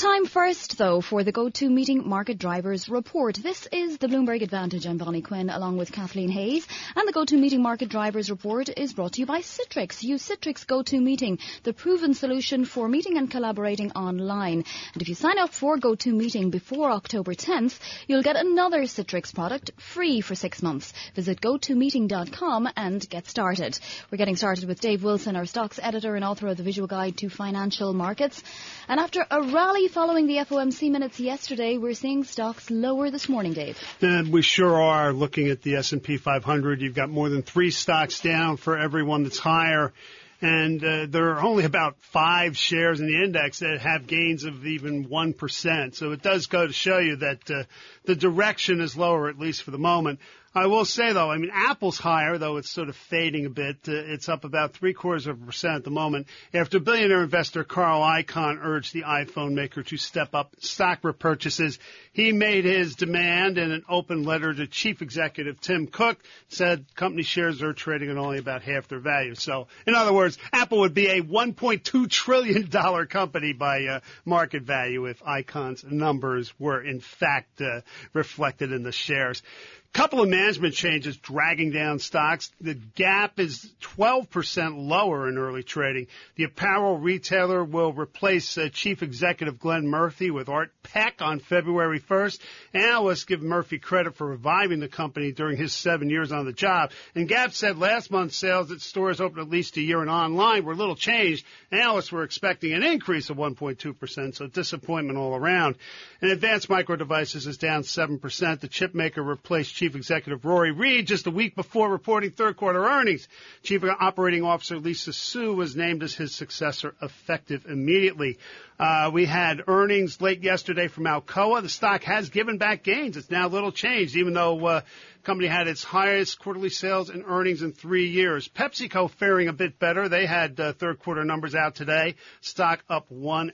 Time first, though, for the GoToMeeting Market Drivers Report. This is the Bloomberg Advantage. I'm Bonnie Quinn, along with Kathleen Hayes. And the GoToMeeting Market Drivers Report is brought to you by Citrix. Use Citrix GoToMeeting, the proven solution for meeting and collaborating online. And if you sign up for GoToMeeting before October 10th, you'll get another Citrix product free for 6 months. Visit GoToMeeting.com and get started. We're getting started with Dave Wilson, our stocks editor and author of the Visual Guide to Financial Markets. And after a rally following the FOMC minutes yesterday, we're seeing stocks lower this morning, Dave. And we sure are. Looking at the S&P 500, you've got more than 3 stocks down for everyone that's higher. And there are only about 5 shares in the index that have gains of even 1%. So it does go to show you that the direction is lower, at least for the moment. I will say, though, I mean, Apple's higher, though it's sort of fading a bit. It's up about 0.75% at the moment after billionaire investor Carl Icahn urged the iPhone maker to step up stock repurchases. He made his demand in an open letter to Chief Executive Tim Cook, said company shares are trading at only about half their value. So, in other words, Apple would be a $1.2 trillion company by market value if Icahn's numbers were, in fact, reflected in the shares. Couple of management changes dragging down stocks. The Gap is 12% lower in early trading. The apparel retailer will replace Chief Executive Glenn Murphy with Art Peck on February 1st. Analysts give Murphy credit for reviving the company during his 7 years on the job. And Gap said last month sales at stores open at least a year and online were little changed. Analysts were expecting an increase of 1.2%, so disappointment all around. And Advanced Micro Devices is down 7%. The chip maker replaced Chief Executive Rory Reid just a week before reporting third quarter earnings. Chief Operating Officer Lisa Su was named as his successor effective immediately. We had earnings late yesterday from Alcoa. The stock has given back gains. It's now little changed, even though the company had its highest quarterly sales and earnings in 3 years. PepsiCo faring a bit better. They had third quarter numbers out today. Stock up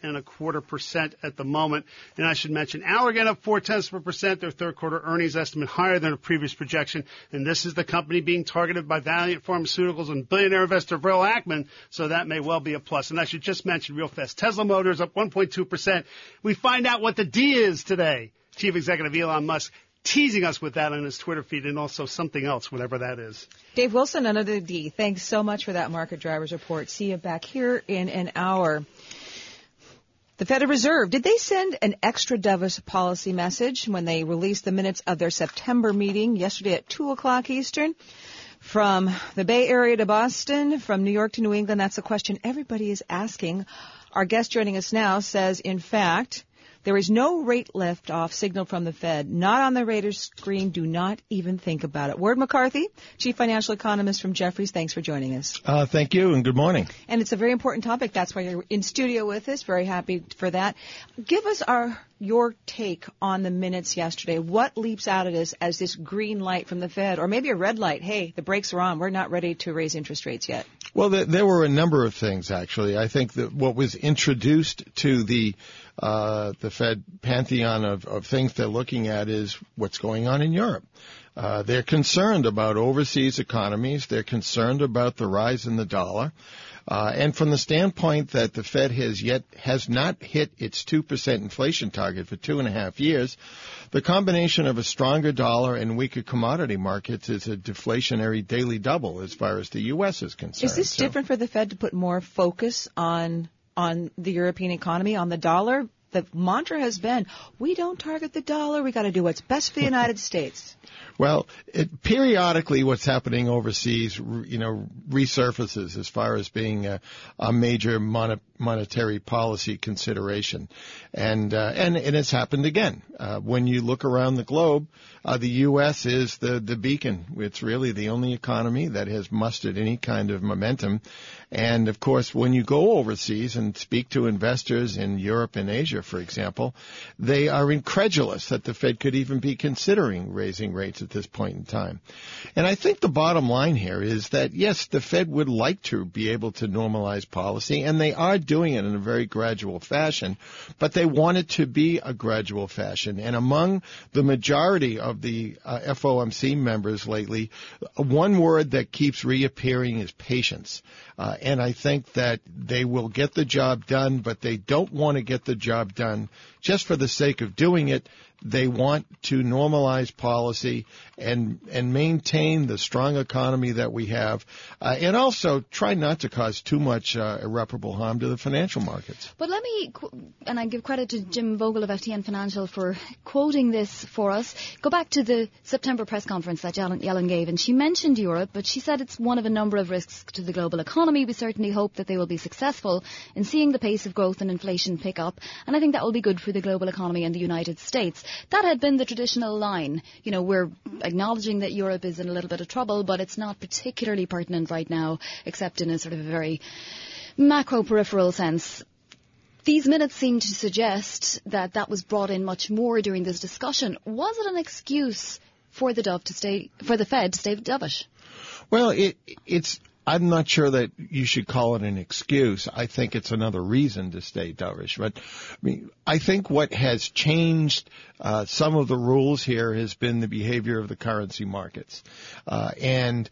1.25% at the moment. And I should mention Allergan up 0.4%. Their third quarter earnings estimate higher than a previous projection. And this is the company being targeted by Valeant Pharmaceuticals and billionaire investor Bill Ackman. So that may well be a plus. And I should just mention real fast, Tesla Motors up 1.2%. We find out what the D is today. Chief Executive Elon Musk teasing us with that on his Twitter feed, and also something else, whatever that is. Dave Wilson, another D. Thanks so much for that Market Drivers Report. See you back here in an hour. The Federal Reserve, did they send an extra dovish policy message when they released the minutes of their September meeting yesterday at 2 o'clock Eastern? From the Bay Area to Boston, from New York to New England, that's a question everybody is asking. Our guest joining us now says, in fact, there is no rate lift-off signal from the Fed. Not on the radar screen. Do not even think about it. Ward McCarthy, Chief Financial Economist from Jefferies. Thanks for joining us. Thank you, and good morning. And it's a very important topic. That's why you're in studio with us. Very happy for that. Give us your take on the minutes yesterday. What leaps out at us as this green light from the Fed, or maybe a red light? Hey, the brakes are on. We're not ready to raise interest rates yet. Well, there were a number of things, actually. I think that what was introduced to the Fed pantheon of things they're looking at is what's going on in Europe. They're concerned about overseas economies. They're concerned about the rise in the dollar. And from the standpoint that the Fed has not hit its 2% inflation target for 2.5 years, the combination of a stronger dollar and weaker commodity markets is a deflationary daily double as far as the U.S. is concerned. Is this different for the Fed to put more focus on the European economy, on the dollar? The mantra has been, we don't target the dollar. We got to do what's best for the United States. Well, periodically what's happening overseas, resurfaces as far as being a major monetary policy consideration. And it's happened again. When you look around the globe, the U.S. is the beacon. It's really the only economy that has mustered any kind of momentum. And, of course, when you go overseas and speak to investors in Europe and Asia, for example, they are incredulous that the Fed could even be considering raising rates at this point in time. And I think the bottom line here is that, yes, the Fed would like to be able to normalize policy, and they are doing it in a very gradual fashion, but they want it to be a gradual fashion. And among the majority of the FOMC members lately, one word that keeps reappearing is patience. And I think that they will get the job done, but they don't want to get the job done just for the sake of doing it. They want to normalize policy and maintain the strong economy that we have, and also try not to cause too much irreparable harm to the financial markets. But let me, and I give credit to Jim Vogel of FTN Financial for quoting this for us, go back to the September press conference that Yellen gave, and she mentioned Europe, but she said it's one of a number of risks to the global economy. We certainly hope that they will be successful in seeing the pace of growth and inflation pick up, and I think that will be good for the global economy and the United States. That had been the traditional line. You know, we're acknowledging that Europe is in a little bit of trouble, but it's not particularly pertinent right now, except in a sort of a very macro-peripheral sense. These minutes seem to suggest that that was brought in much more during this discussion. Was it an excuse for the Fed to stay dovish? Well, it's. I'm not sure that you should call it an excuse. I think it's another reason to stay dovish. But I think what has changed some of the rules here has been the behavior of the currency markets. And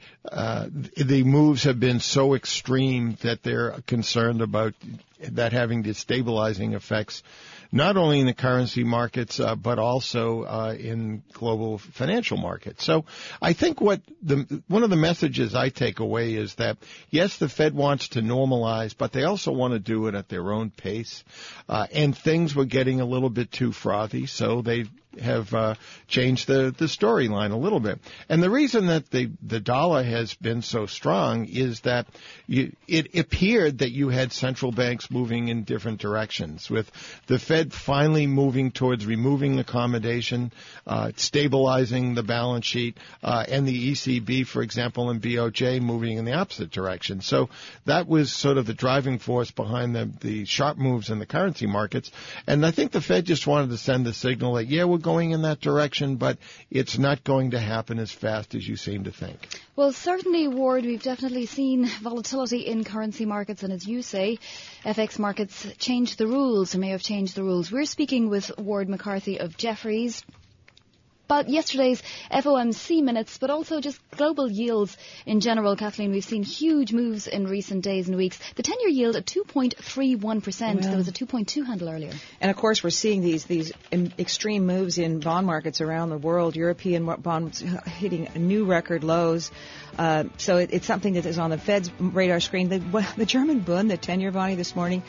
the moves have been so extreme that they're concerned about that having destabilizing effects, not only in the currency markets, but also in global financial markets. So I think one of the messages I take away is that, yes, the Fed wants to normalize, but they also want to do it at their own pace. And things were getting a little bit too frothy, so they have changed the storyline a little bit. And the reason that the dollar has been so strong is that it appeared that you had central banks moving in different directions, with the Fed finally moving towards removing accommodation, stabilizing the balance sheet, and the ECB, for example, and BOJ moving in the opposite direction. So that was sort of the driving force behind the sharp moves in the currency markets. And I think the Fed just wanted to send the signal that, yeah, we're going in that direction, but it's not going to happen as fast as you seem to think. Well, certainly, Ward, we've definitely seen volatility in currency markets, and as you say, FX markets changed the rules, or may have changed the rules. We're speaking with Ward McCarthy of Jefferies about yesterday's FOMC minutes, but also just global yields in general. Kathleen, we've seen huge moves in recent days and weeks. The 10-year yield at 2.31%. Well, there was a 2.2 handle earlier. And, of course, we're seeing these extreme moves in bond markets around the world. European bonds hitting new record lows. So it's something that is on the Fed's radar screen. The German Bund, the 10-year bond this morning,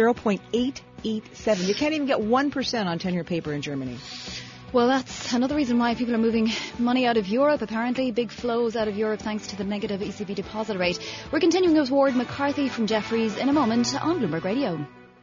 0.887. You can't even get 1% on 10-year paper in Germany. Well, that's another reason why people are moving money out of Europe. Apparently, big flows out of Europe thanks to the negative ECB deposit rate. We're continuing with Ward McCarthy from Jefferies in a moment on Bloomberg Radio.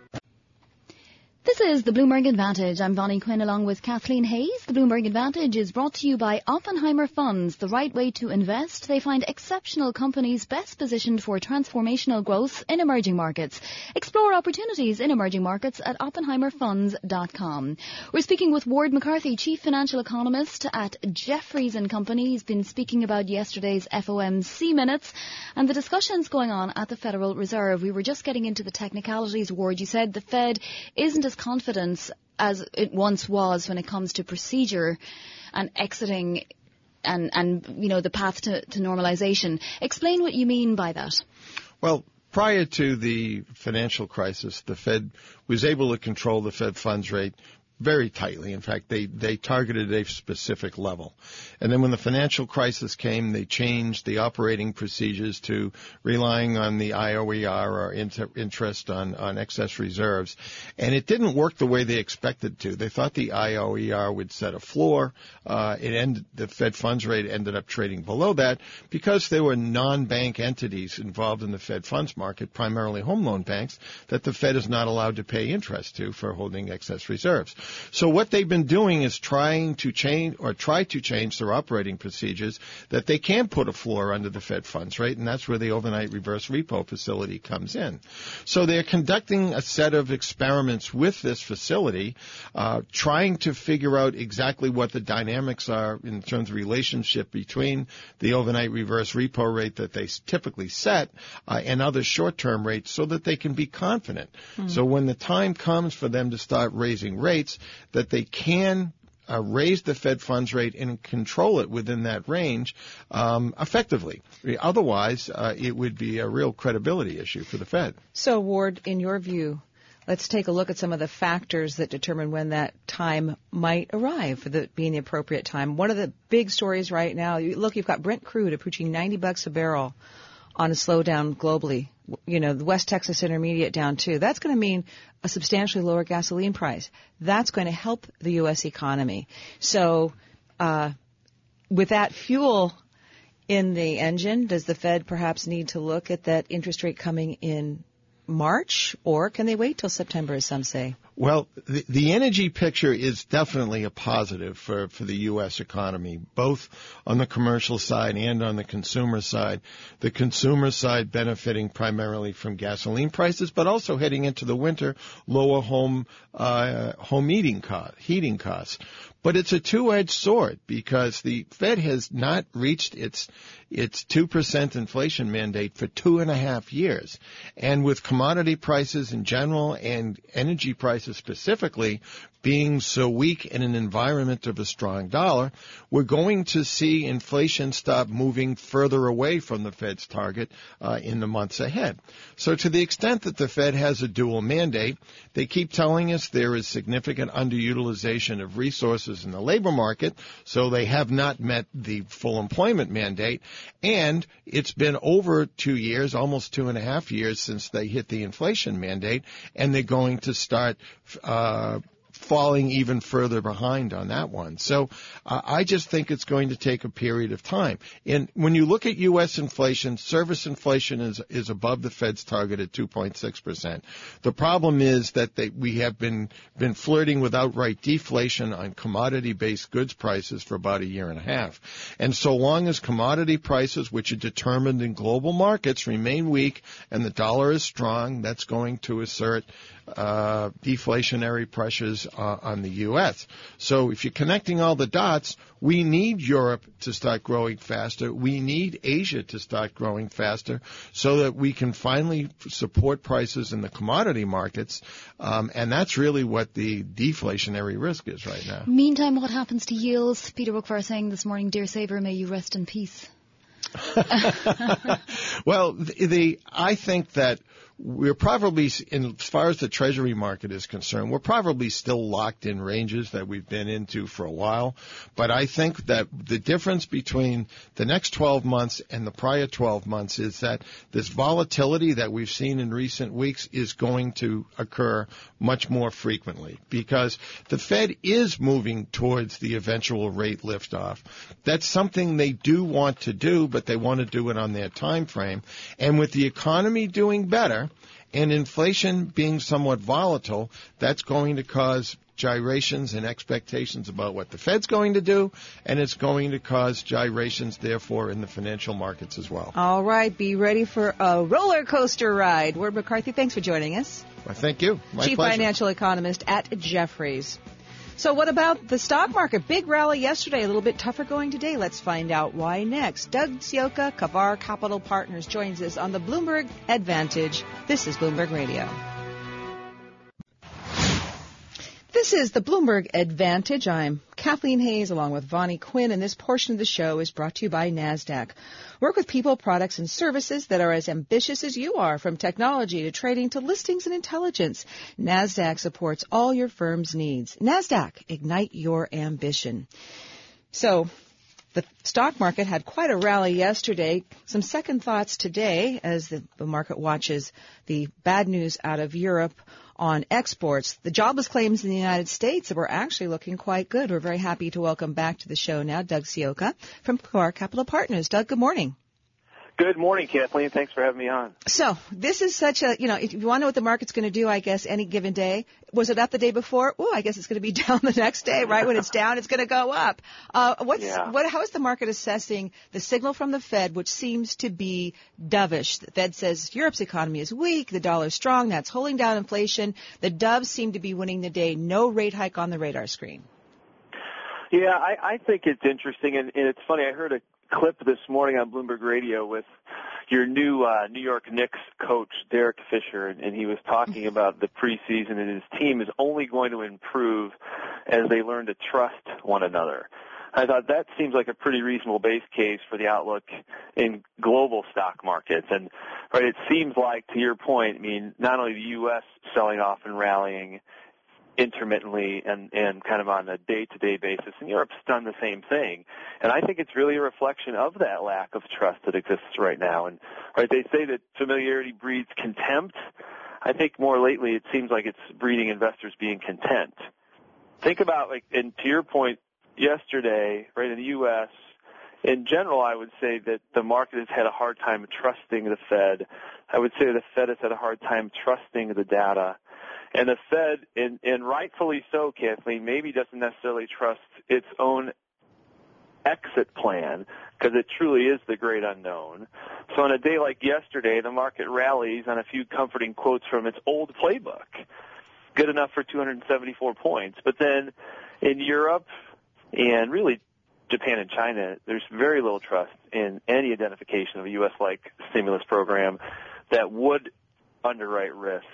This is the Bloomberg Advantage. I'm Bonnie Quinn along with Kathleen Hayes. The Bloomberg Advantage is brought to you by Oppenheimer Funds, the right way to invest. They find exceptional companies best positioned for transformational growth in emerging markets. Explore opportunities in emerging markets at oppenheimerfunds.com. We're speaking with Ward McCarthy, Chief Financial Economist at Jefferies & Company. He's been speaking about yesterday's FOMC minutes and the discussions going on at the Federal Reserve. We were just getting into the technicalities, Ward. You said the Fed isn't as confident as it once was when it comes to procedure and exiting and you know, the path to normalization. Explain what you mean by that. Well, prior to the financial crisis, the Fed was able to control the Fed funds rate very tightly. In fact, they targeted a specific level. And then when the financial crisis came, they changed the operating procedures to relying on the IOER, or interest on excess reserves. And it didn't work the way they expected to. They thought the IOER would set a floor. The Fed funds rate ended up trading below that because there were non-bank entities involved in the Fed funds market, primarily home loan banks, that the Fed is not allowed to pay interest to for holding excess reserves. So what they've been doing is try to change their operating procedures that they can put a floor under the Fed funds rate, and that's where the overnight reverse repo facility comes in. So they're conducting a set of experiments with this facility, trying to figure out exactly what the dynamics are in terms of relationship between the overnight reverse repo rate that they typically set and other short-term rates so that they can be confident. So when the time comes for them to start raising rates, that they can raise the Fed funds rate and control it within that range effectively. Otherwise, it would be a real credibility issue for the Fed. So, Ward, in your view, let's take a look at some of the factors that determine when that time might arrive for being the appropriate time. One of the big stories right now, look, you've got Brent crude approaching $90 a barrel on a slowdown globally. You know, the West Texas Intermediate down too. That's going to mean a substantially lower gasoline price. That's going to help the U.S. economy. So with that fuel in the engine, does the Fed perhaps need to look at that interest rate coming in March, or can they wait till September, as some say? Well, the energy picture is definitely a positive for the U.S. economy, both on the commercial side and on the consumer side. The consumer side benefiting primarily from gasoline prices, but also heading into the winter, lower home heating costs. But it's a two-edged sword because the Fed has not reached its 2% inflation mandate for 2.5 years. And with commodity prices in general and energy prices specifically being so weak in an environment of a strong dollar, we're going to see inflation stop moving further away from the Fed's target in the months ahead. So to the extent that the Fed has a dual mandate, they keep telling us there is significant underutilization of resources in the labor market, so they have not met the full employment mandate, and it's been over 2 years, almost 2.5 years since they hit the inflation mandate, and they're going to start falling even further behind on that one. So I just think it's going to take a period of time. And when you look at U.S. inflation, service inflation is above the Fed's target at 2.6%. The problem is that we have been flirting with outright deflation on commodity-based goods prices for about 1.5 years. And so long as commodity prices, which are determined in global markets, remain weak and the dollar is strong, that's going to assert deflationary pressures on the U.S. So if you're connecting all the dots, we need Europe to start growing faster. We need Asia to start growing faster so that we can finally support prices in the commodity markets. And that's really what the deflationary risk is right now. Meantime, what happens to yields? Peter Wookvar saying this morning, "Dear Saver, may you rest in peace." Well, I think that we're probably, as far as the Treasury market is concerned, we're probably still locked in ranges that we've been into for a while. But I think that the difference between the next 12 months and the prior 12 months is that this volatility that we've seen in recent weeks is going to occur much more frequently because the Fed is moving towards the eventual rate liftoff. That's something they do want to do, but they want to do it on their time frame. And with the economy doing better and inflation being somewhat volatile, that's going to cause gyrations and expectations about what the Fed's going to do, and it's going to cause gyrations, therefore, in the financial markets as well. All right, be ready for a roller coaster ride. Ward McCarthy, thanks for joining us. Well, thank you. My Chief pleasure. Financial Economist at Jefferies. So what about the stock market? Big rally yesterday, a little bit tougher going today. Let's find out why next. Doug Sioka, Kavar Capital Partners, joins us on the Bloomberg Advantage. This is Bloomberg Radio. This is the Bloomberg Advantage. I'm Kathleen Hayes along with Vonnie Quinn, and this portion of the show is brought to you by NASDAQ. Work with people, products, and services that are as ambitious as you are, from technology to trading to listings and intelligence. NASDAQ supports all your firm's needs. NASDAQ, ignite your ambition. So the stock market had quite a rally yesterday. Some second thoughts today as the market watches the bad news out of Europe on exports. The jobless claims in the United States were actually looking quite good. We're very happy to welcome back to the show now Doug Sioka from Kavar Capital Partners. Doug, good morning. Good morning, Kathleen. Thanks for having me on. So this is such a, if you want to know what the market's going to do, I guess, any given day. Was it up the day before? Oh, I guess it's going to be down the next day, right? When it's down, it's going to go up. How is the market assessing the signal from the Fed, which seems to be dovish? The Fed says Europe's economy is weak, the dollar's strong, that's holding down inflation. The doves seem to be winning the day. No rate hike on the radar screen. Yeah, I think it's interesting, and it's funny. I heard a clip this morning on Bloomberg Radio with your new New York Knicks coach, Derek Fisher, and he was talking about the preseason, and his team is only going to improve as they learn to trust one another. I thought that seems like a pretty reasonable base case for the outlook in global stock markets. And right, it seems like, to your point, I mean, not only the U.S. selling off and rallying intermittently and kind of on a day-to-day basis, and Europe's done the same thing. And I think it's really a reflection of that lack of trust that exists right now. And right, they say that familiarity breeds contempt. I think more lately it seems like it's breeding investors being content. Think about, and to your point yesterday, right, in the U.S., in general, I would say that the market has had a hard time trusting the Fed. I would say the Fed has had a hard time trusting the data. And the Fed, and rightfully so, Kathleen, maybe doesn't necessarily trust its own exit plan because it truly is the great unknown. So on a day like yesterday, the market rallies on a few comforting quotes from its old playbook. Good enough for 274 points. But then in Europe and really Japan and China, there's very little trust in any identification of a U.S.-like stimulus program that would underwrite risk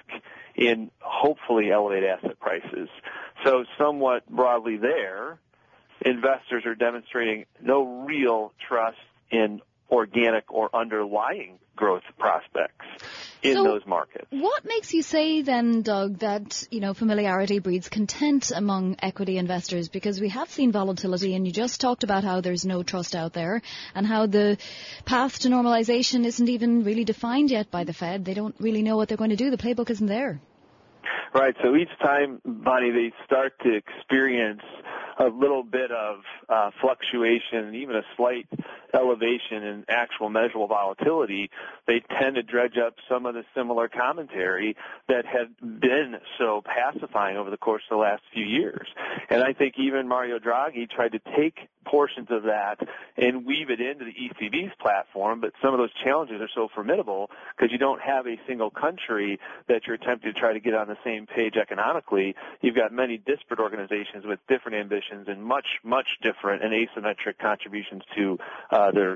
in hopefully elevate asset prices. So somewhat broadly there, investors are demonstrating no real trust in organic or underlying growth prospects in those markets. What makes you say then, Doug, that, familiarity breeds content among equity investors? Because we have seen volatility, and you just talked about how there's no trust out there and how the path to normalization isn't even really defined yet by the Fed. They don't really know what they're going to do. The playbook isn't there. Right. So each time, Bonnie, they start to experience a little bit of fluctuation, even a slight elevation in actual measurable volatility, they tend to dredge up some of the similar commentary that had been so pacifying over the course of the last few years. And I think even Mario Draghi tried to take portions of that and weave it into the ECB's platform, but some of those challenges are so formidable because you don't have a single country that you're attempting to try to get on the same page economically. You've got many disparate organizations with different ambitions and much, much different and asymmetric contributions to their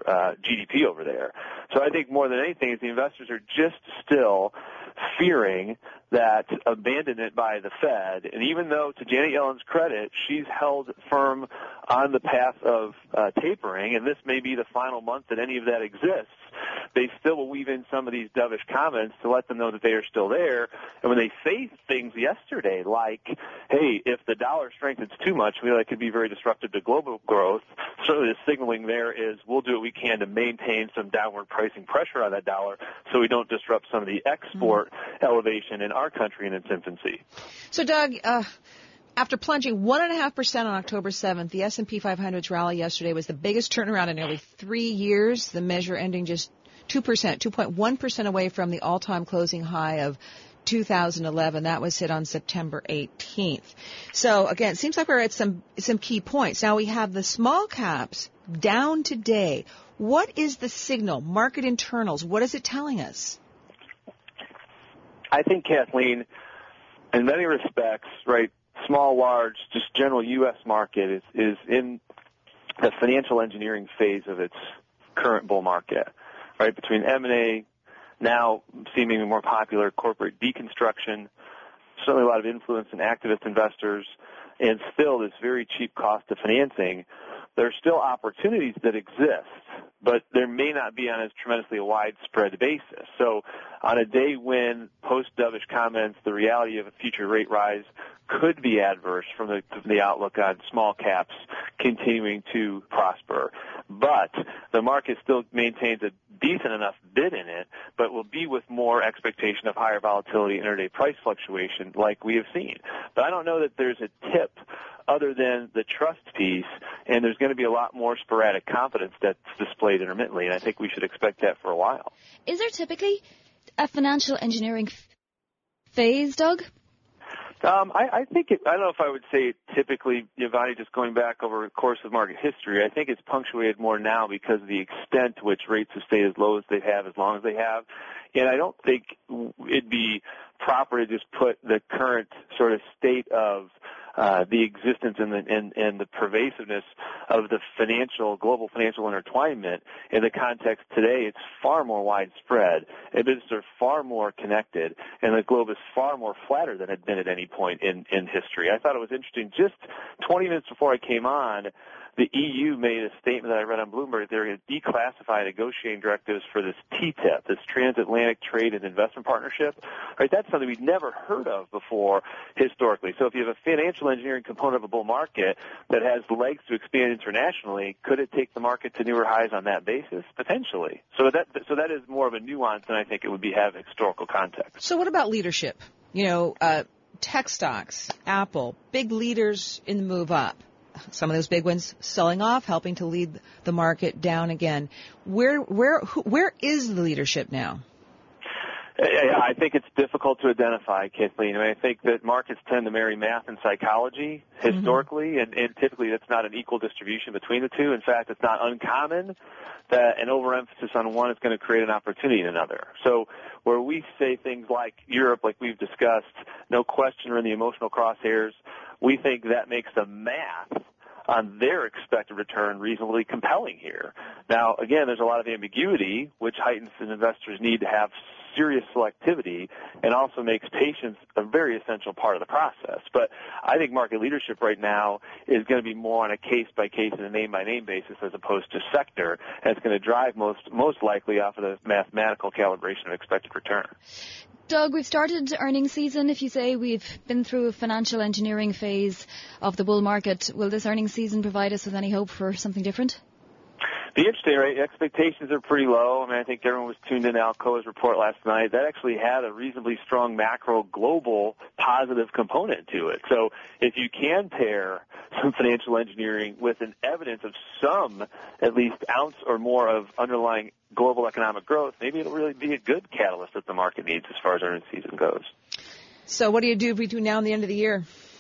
GDP over there. So I think more than anything is the investors are just still fearing that abandonment by the Fed, and even though, to Janet Yellen's credit, she's held firm on the path of tapering, and this may be the final month that any of that exists, they still will weave in some of these dovish comments to let them know that they are still there. And when they say things yesterday like, hey, if the dollar strengthens too much, we know that could be very disruptive to global growth, certainly the signaling there is we'll do what we can to maintain some downward pricing pressure on that dollar so we don't disrupt some of the export elevation in our country in its infancy. So, Doug, after plunging 1.5% on October 7th, the S&P 500's rally yesterday was the biggest turnaround in nearly 3 years, the measure ending just 2.1% away from the all-time closing high of 2011. That was hit on September 18th. So, again, it seems like we're at some key points. Now, we have the small caps down today. What is the signal? Market internals, what is it telling us? I think, Kathleen, in many respects, right, small, large, just general U.S. market is in the financial engineering phase of its current bull market, right, between M&A, now seemingly more popular corporate deconstruction, certainly a lot of influence in activist investors, and still this very cheap cost of financing. There are still opportunities that exist, but there may not be on as tremendously a widespread basis. So on a day when post-dovish comments, the reality of a future rate rise could be adverse from the outlook on small caps continuing to prosper. But the market still maintains a decent enough bid in it, but will be with more expectation of higher volatility, intraday price fluctuation like we have seen. But I don't know that there's a tip other than the trust piece, and there's going to be a lot more sporadic confidence that's displayed intermittently, and I think we should expect that for a while. Is there typically a financial engineering phase, Doug? I think I don't know if I would say typically, Giovanni, just going back over the course of market history. I think it's punctuated more now because of the extent to which rates have stayed as low as they have, as long as they have. And I don't think it'd be proper to just put the current sort of state of the existence and the pervasiveness of the global financial intertwinement in the context today. It's far more widespread. It's far more connected, and the globe is far more flatter than it had been at any point in history. I thought it was interesting. Just 20 minutes before I came on, the EU made a statement that I read on Bloomberg. They're going to declassify negotiating directives for this TTIP, this Transatlantic Trade and Investment Partnership. Right, that's something we'd never heard of before historically. So if you have a financial engineering component of a bull market that has legs to expand internationally, could it take the market to newer highs on that basis? Potentially. So that is more of a nuance than I think it would have historical context. So what about leadership? Tech stocks, Apple, big leaders in the move up. Some of those big ones selling off, helping to lead the market down again. Where is the leadership now? I think it's difficult to identify, Kathleen. I think that markets tend to marry math and psychology historically, and typically that's not an equal distribution between the two. In fact, it's not uncommon that an overemphasis on one is going to create an opportunity in another. So where we say things like Europe, like we've discussed, no question are in the emotional crosshairs, we think that makes the math on their expected return reasonably compelling here. Now, again, there's a lot of ambiguity, which heightens an investor's need to have serious selectivity and also makes patience a very essential part of the process. But I think market leadership right now is going to be more on a case-by-case and a name-by-name basis as opposed to sector, and it's going to drive most likely off of the mathematical calibration of expected return. Doug, we've started earnings season. If you say we've been through a financial engineering phase of the bull market, will this earnings season provide us with any hope for something different? The interesting, right? Expectations are pretty low. I think everyone was tuned in to Alcoa's report last night. That actually had a reasonably strong macro global positive component to it. So if you can pair some financial engineering with an evidence of some, at least ounce or more of underlying global economic growth, maybe it'll really be a good catalyst that the market needs as far as earnings season goes. So what do you do between now and the end of the year?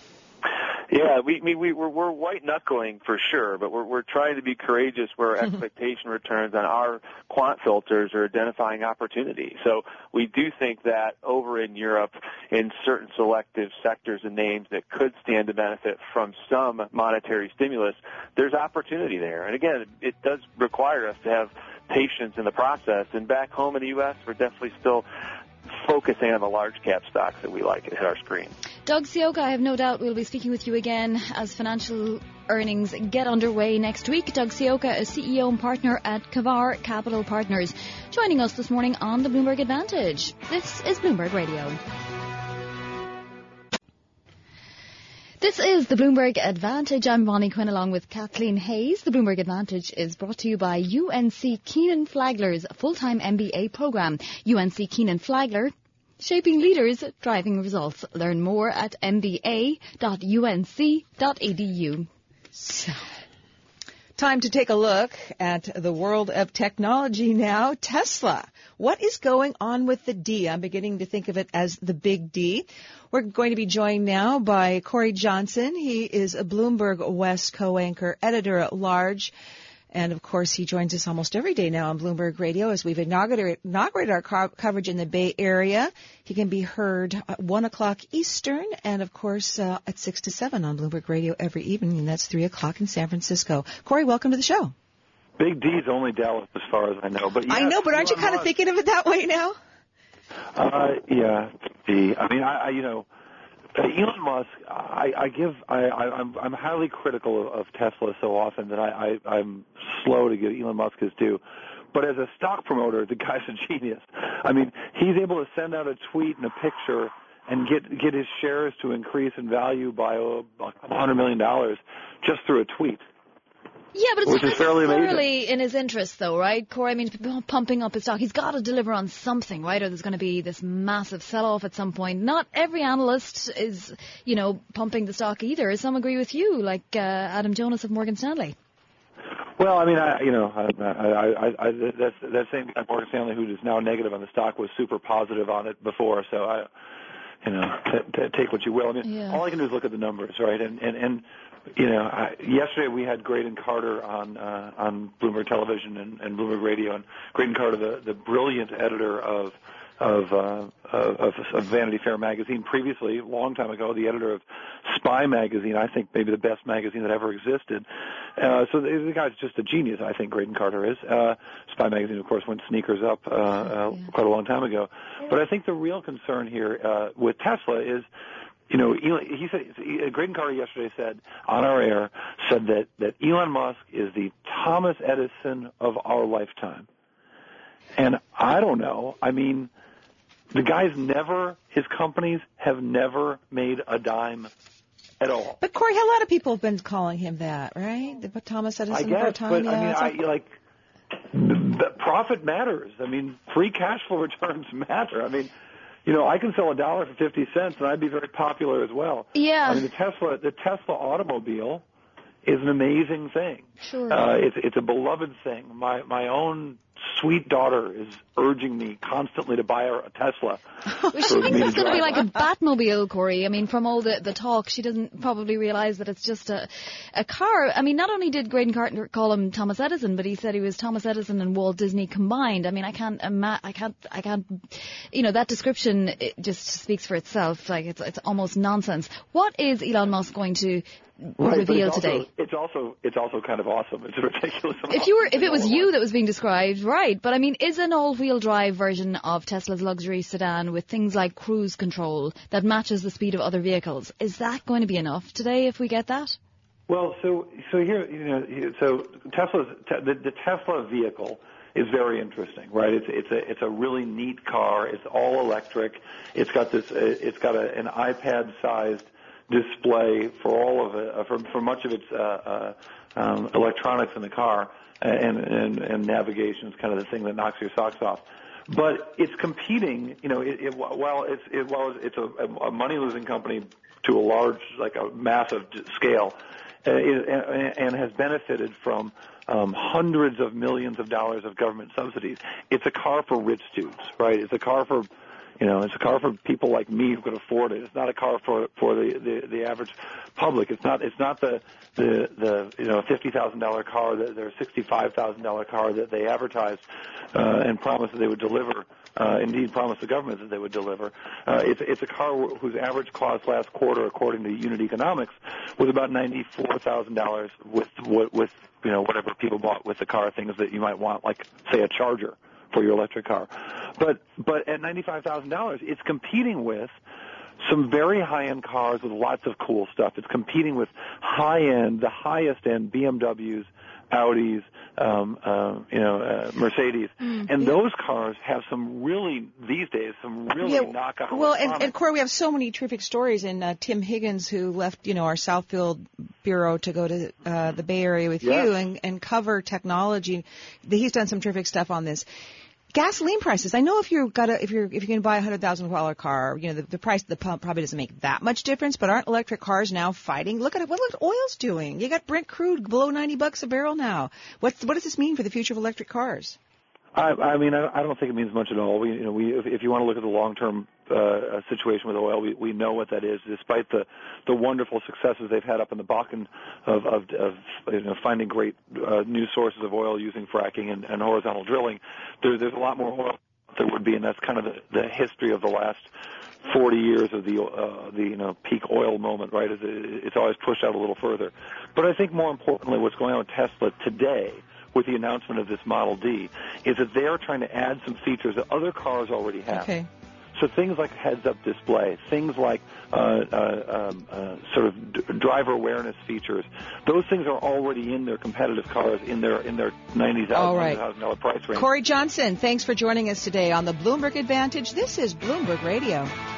Yeah, we're white knuckling for sure, but we're trying to be courageous where expectation returns on our quant filters are identifying opportunity. So we do think that over in Europe, in certain selective sectors and names that could stand to benefit from some monetary stimulus, there's opportunity there. And again, it does require us to have patience in the process. And back home in the U.S., we're definitely still focusing on the large cap stocks that we like at our screen. Doug Sioka, I have no doubt we'll be speaking with you again as financial earnings get underway next week. Doug Sioka is CEO and partner at Kavar Capital Partners, joining us this morning on the Bloomberg Advantage. This is Bloomberg Radio. This is the Bloomberg Advantage. I'm Bonnie Quinn along with Kathleen Hayes. The Bloomberg Advantage is brought to you by UNC Keenan Flagler's full-time MBA program. UNC Keenan Flagler, shaping leaders, driving results. Learn more at mba.unc.edu. So, time to take a look at the world of technology now. Tesla. What is going on with the D? I'm beginning to think of it as the big D. We're going to be joined now by Corey Johnson. He is a Bloomberg West co-anchor, editor-at-large. And, of course, he joins us almost every day now on Bloomberg Radio as we've inaugurated our coverage in the Bay Area. He can be heard at 1 o'clock Eastern and, of course, at 6 to 7 on Bloomberg Radio every evening, and that's 3 o'clock in San Francisco. Corey, welcome to the show. Big D's only Dallas as far as I know. But yes, I know, but aren't you kind of thinking of it that way now? Yeah, D. I mean, Elon Musk, I'm highly critical of Tesla so often that I'm slow to give Elon Musk his due. But as a stock promoter, the guy's a genius. I mean, he's able to send out a tweet and a picture and get his shares to increase in value by $100 million just through a tweet. Yeah, but it's which not is fairly necessarily amazing. in his interest, though, right, Corey? I mean, pumping up his stock, he's got to deliver on something, right? Or there's going to be this massive sell-off at some point. Not every analyst is, pumping the stock either. Some agree with you, like Adam Jonas of Morgan Stanley. Well, I mean, that same guy, Morgan Stanley, who is now negative on the stock, was super positive on it before. So take what you will. I mean, all I can do is look at the numbers, right? And yesterday we had Graydon Carter on Bloomberg Television and Bloomberg Radio, and Graydon Carter, the brilliant editor of Vanity Fair magazine, previously, a long time ago, the editor of Spy magazine, I think maybe the best magazine that ever existed. So the guy's just a genius, I think Graydon Carter is. Spy magazine, of course, went sneakers up quite a long time ago. But I think the real concern here with Tesla is, he said, Graydon Carter yesterday said on our air, that Elon Musk is the Thomas Edison of our lifetime. And I don't know. I mean, his companies have never made a dime at all. But Corey, a lot of people have been calling him that, right? The Thomas Edison of our time. But the profit matters. I mean, free cash flow returns matter. I mean, I can sell $1 for 50 cents, and I'd be very popular as well. Yeah. I mean, the Tesla automobile is an amazing thing. Sure. It's a beloved thing. My own sweet daughter is urging me constantly to buy her a Tesla. Well, she thinks it's going to be like a Batmobile, Corey. I mean, from all the talk, she doesn't probably realize that it's just a car. I mean, not only did Graydon Carter call him Thomas Edison, but he said he was Thomas Edison and Walt Disney combined. I mean, I can't. That description, it just speaks for itself. Like it's almost nonsense. What is Elon Musk going to reveal today? It's also kind of awesome. It's ridiculous. If it was you that was being described, right? But I mean, is an all-wheel drive version of Tesla's luxury sedan with things like cruise control that matches the speed of other vehicles, is that going to be enough today if we get that? Well, so here, the Tesla vehicle is very interesting, right? It's a really neat car. It's all electric. It's got an iPad-sized display for all of it, for much of its electronics in the car, and navigation is kind of the thing that knocks your socks off. But it's competing, while it's a money-losing company to a massive scale, and has benefited from hundreds of millions of dollars of government subsidies. It's a car for rich dudes, right? It's a car for people like me who can afford it. It's not a car for the average public. It's not the $50,000 car, their $65,000 car that they advertised and promised that they would deliver. Indeed, promised the government that they would deliver. It's a car whose average cost last quarter, according to Unit Economics, was about $94,000 with whatever people bought with the car, things that you might want, like say a charger for your electric car. But at $95,000, it's competing with some very high-end cars with lots of cool stuff. It's competing with the highest-end BMWs, Audis, Mercedes. And those cars have some really, these days, knockout. Well, and Corey, we have so many terrific stories. And Tim Higgins, who left, our Southfield bureau to go to the Bay Area with you and cover technology, he's done some terrific stuff on this. Gasoline prices. I know if you're going to buy a $100,000 car, the price of the pump probably doesn't make that much difference. But aren't electric cars now fighting? Look at what oil's doing. You got Brent crude below $90 a barrel now. What does this mean for the future of electric cars? I mean, I don't think it means much at all. If you want to look at the long-term situation with oil, we know what that is. Despite the wonderful successes they've had up in the Bakken of finding great new sources of oil using fracking and horizontal drilling, there's a lot more oil there would be, and that's kind of the history of the last 40 years of the peak oil moment, right? It's always pushed out a little further. But I think more importantly, what's going on with Tesla today, with the announcement of this Model D, is that they're trying to add some features that other cars already have. Okay. So things like heads-up display, things like sort of driver awareness features, those things are already in their competitive cars in their $90,000, $100,000 price range. Corey Johnson, thanks for joining us today on the Bloomberg Advantage. This is Bloomberg Radio.